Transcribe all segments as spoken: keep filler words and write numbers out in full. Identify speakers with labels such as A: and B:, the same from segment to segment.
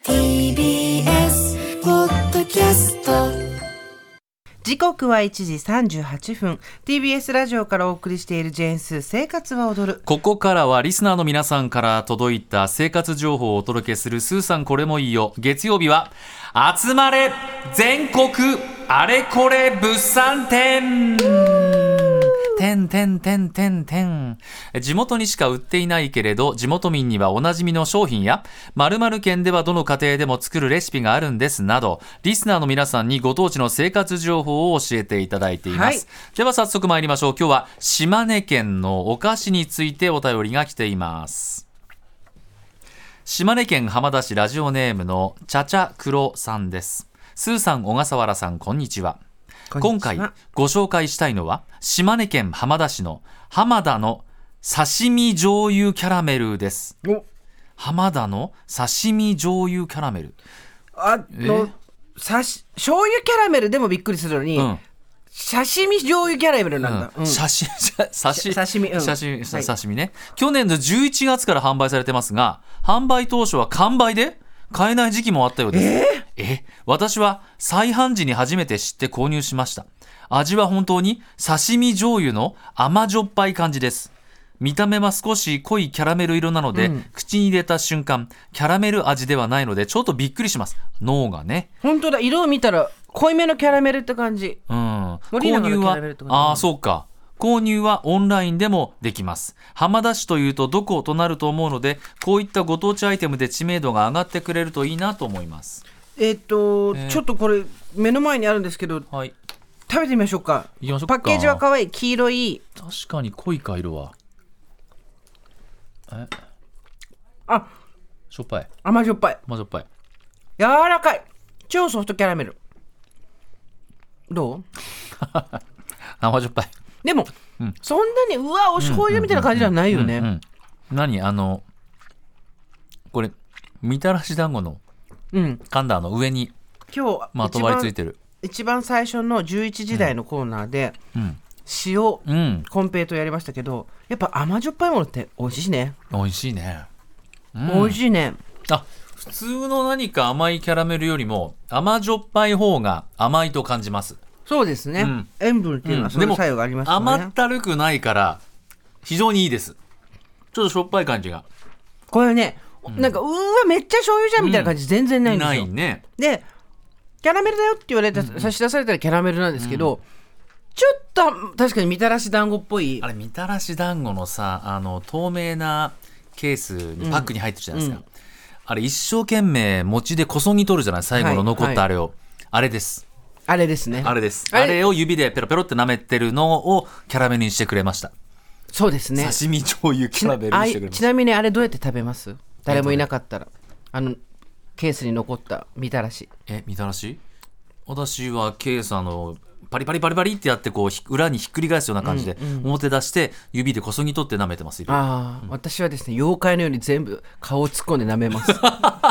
A: ティービーエス ポッドキャスト。
B: 時刻はいちじさんじゅうはっぷん。 ティービーエス ラジオからお送りしているジェーンスー生活は踊る。
C: ここからはリスナーの皆さんから届いた生活情報をお届けするスーさんこれもいいよ。月曜日は集まれ全国あれこれ物産展。てんてんてんてんてん。地元にしか売っていないけれど地元民にはおなじみの商品や〇〇県ではどの家庭でも作るレシピがあるんですなど、リスナーの皆さんにご当地の生活情報を教えていただいています、はい、では早速参りましょう。今日は島根県のお菓子についてお便りが来ています。島根県浜田市ラジオネームのちゃちゃくろさんです。スーさん、小笠原さん、こんにちは。今回ご紹介したいのは島根県浜田市の浜田の刺身醤油キャラメルです。浜田の刺身醤油キャラメル、
B: あのさし醤油キャラメルでもびっくりするのに、うん、刺身醤油キャラメルなんだ、うんうん、刺
C: 身刺身、うん、刺身、
B: はい、
C: 刺身ね。去年のじゅういちがつから販売されてますが、販売当初は完売で買えない時期もあったようです。
B: えー、
C: え私は再販時に初めて知って購入しました。味は本当に刺身醤油の甘じょっぱい感じです。見た目は少し濃いキャラメル色なので、うん、口に入れた瞬間キャラメル味ではないのでちょっとびっくりします。脳がね、
B: 本当だ、色を見たら濃いめのキャラメルって感じ、
C: うん、購入はああそうか購入はオンラインでもできます。浜田市というとどことなると思うので、こういったご当地アイテムで知名度が上がってくれるといいなと思います。
B: えー、っと、えー、ちょっとこれ目の前にあるんですけど、
C: はい、
B: 食べてみましょうか。
C: いきましょうか。
B: パッケージは可愛い黄色い。
C: 確かに濃いか色は。え
B: あ、
C: しょっぱい。
B: 甘じょっぱい。
C: 甘じょっぱい。
B: 柔らかい。超ソフトキャラメル。どう？
C: 甘じょっぱい。
B: でも、うん、そんなにうわお醤油みたいな感じではないよね。
C: 何あのこれみたらし団子の噛んだあの上に
B: 今日
C: まとわりついてる
B: 一番最初のじゅういちじ台のコーナーで、うん、塩、うん、コンペイトやりましたけど、やっぱ甘じょっぱいものって美味しいね。
C: 美味しいね、
B: うん、美味しいね。
C: あ、普通の何か甘いキャラメルよりも甘じょっぱい方が甘いと感じます。
B: そうですね、うん、塩分っていうのはその作用がありますよね、
C: うん、でも甘ったるくないから非常にいいです。ちょっとしょっぱい感じが
B: これね、うん、なんかうわめっちゃ醤油じゃんみたいな感じ全然ないんですよ、
C: うん、ないね。
B: でキャラメルだよって言われて、うん、差し出されたらキャラメルなんですけど、うん、ちょっと確かにみたらし団子っぽい。
C: あれみたらし団子のさ、あの透明なケースにパックに入ってるじゃないですか、うんうん、あれ一生懸命餅でこそぎ取るじゃない、最後の残ったあれを、はいはい、あれです
B: あれですね
C: あれですあれ、あれを指でペロペロって舐めてるのをキャラメルにしてくれました。
B: そうですね、
C: 刺身醤油キャラメルにしてくれました。
B: ち, ちなみにあれどうやって食べます？誰もいなかったらあのケースに残ったみたらし。
C: えみたらし私はケースあのパリパリパリパリってやってこう裏にひっくり返すような感じで表出して指でこそぎ取って舐めてます。
B: あ、うん、私はですね妖怪のように全部顔を突っ込んで舐めます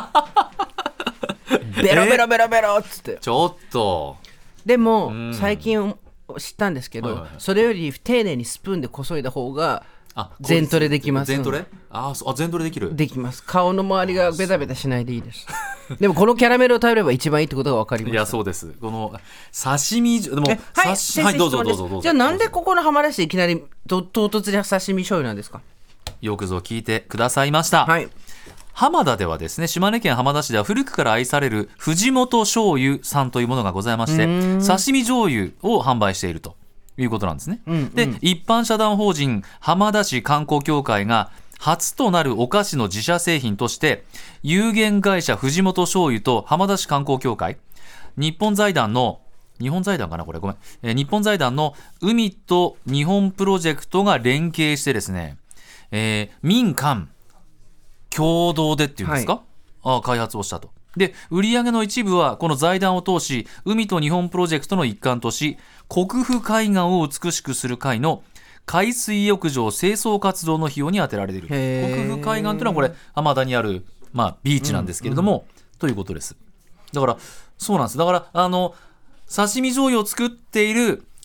B: ベロベロベロベロっつって。
C: ちょっと
B: でも、うん、最近知ったんですけど、はいはいはい、それより丁寧にスプーンでこそいだ方が全トレできます。
C: 全トレ？ああ、全トレできる？
B: できます。顔の周りがベタベタしないでいいですでもこのキャラメルを食べれば一番いいってことが分かりました。
C: いやそうです。この刺身でも
B: はい、
C: はい、どうぞどうぞどうぞ。
B: じゃあなんでここの浜田市でいきなり唐突に刺身醤油なんですか？
C: よくぞ聞いてくださいました、
B: はい。
C: 浜田ではですね、島根県浜田市では古くから愛される藤本醤油さんというものがございまして、刺身醤油を販売しているということなんですね、うんうん、で一般社団法人浜田市観光協会が初となるお菓子の自社製品として有限会社藤本醤油と浜田市観光協会、日本財団の日本財団かなこれごめん、えー、日本財団の海と日本プロジェクトが連携してですね、えー、民間共同でっていうんですか、はい、あ開発をしたと。で売上の一部はこの財団を通し海と日本プロジェクトの一環とし国府海岸を美しくする会の海水浴場清掃活動の費用に充てられている。国府海岸というのはこれ浜田にある、まあ、ビーチなんですけれども、うんうん、ということです。だからそうなんです。だからあの刺身醤油を作っている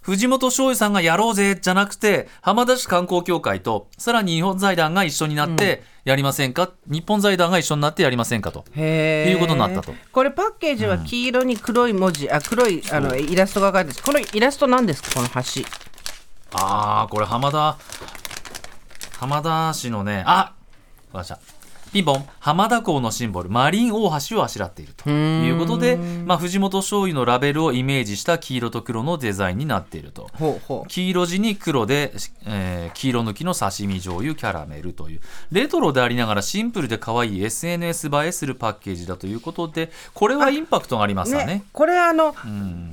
C: 藤本醤油さんがやろうぜじゃなくて、浜田市観光協会とさらに日本財団が一緒になってやりませんか、うん、日本財団が一緒になってやりませんかということになったと。
B: これパッケージは黄色に黒い文字、うん、あ黒いあのイラストが書いてある。このイラスト何ですか、この橋。
C: あーこれ浜田浜田市のね、あわかりました、ピンポン、浜田港のシンボルマリン大橋をあしらっているということで、まあ、藤本醤油のラベルをイメージした黄色と黒のデザインになっていると。
B: ほうほう、
C: 黄色地に黒で、えー、黄色抜きの刺身醤油キャラメルというレトロでありながらシンプルで可愛い エスエヌエス 映えするパッケージだということで、これはインパクトがありますよ ね, ね
B: これあの、
C: うん、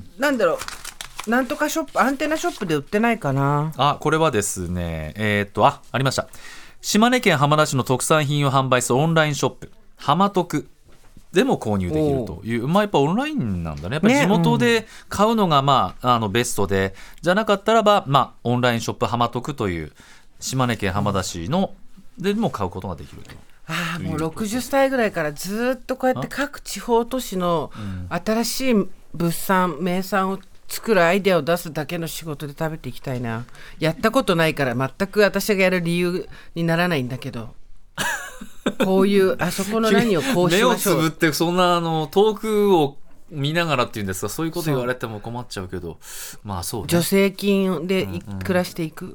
B: なんだろう、なんとかショップ、アンテナショップで売ってないかな。
C: あ、これはですね、えー、っとあありました。島根県浜田市の特産品を販売するオンラインショップ浜徳でも購入できるという、まあ、やっぱオンラインなんだね。やっぱり地元で買うのが、まあ、あのベストで、じゃなかったらば、まあ、オンラインショップ浜徳という島根県浜田市のでも買うことができると。
B: ああ、もうろくじゅっさいぐらいからずっとこうやって各地方都市の新しい物産名産を作るアイデアを出すだけの仕事で食べていきたいな。やったことないから全く私がやる理由にならないんだけどこういうあそこの何をこうしましょう、
C: 目をつぶってそんなあの遠くを見ながらっていうんですか、そういうこと言われても困っちゃうけど、まあそうね、
B: 助成金で暮らしていく、うんうん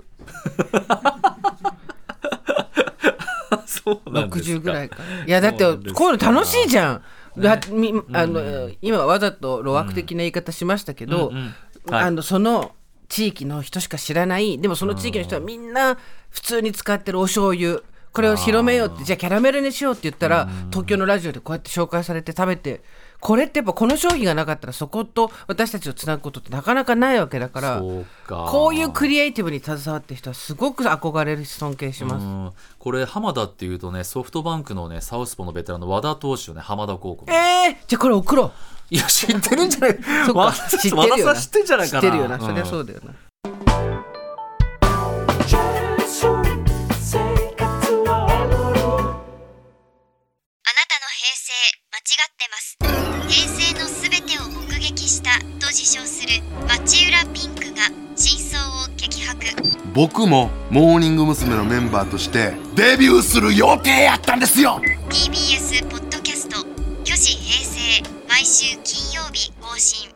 C: そうなんですか。
B: ろくじゅうぐらいから。いやだってこういうの楽しいじゃん。ね、みあの、うん、今わざと路悪的な言い方しましたけど、うんうんうん、はい、あのその地域の人しか知らない、でもその地域の人はみんな普通に使ってるお醤油、これを広めようって、じゃあキャラメルにしようって言ったら、東京のラジオでこうやって紹介されて食べて、これってやっぱこの商品がなかったらそこと私たちをつなぐことってなかなかないわけだから、
C: そうか、
B: こういうクリエイティブに携わってる人はすごく憧れるし尊敬します。
C: うん、これ浜田っていうとね、ソフトバンクのねサウスポのベテランの和田投手をね、浜田高校、
B: えー、じゃあこれ送ろう。
C: いや知ってるんじゃない
B: そっか、知ってるよな、
C: 知ってんじゃないかな、
B: 知ってるよな、そりゃそうだよな、うん、
D: 平成のすべてを目撃したと自称する町浦ピンクが真相を激白。
E: 僕もモーニング娘。のメンバーとしてデビューする予定やったんですよ。
D: ティービーエス ポッドキャスト「虚子平成」毎週金曜日更新。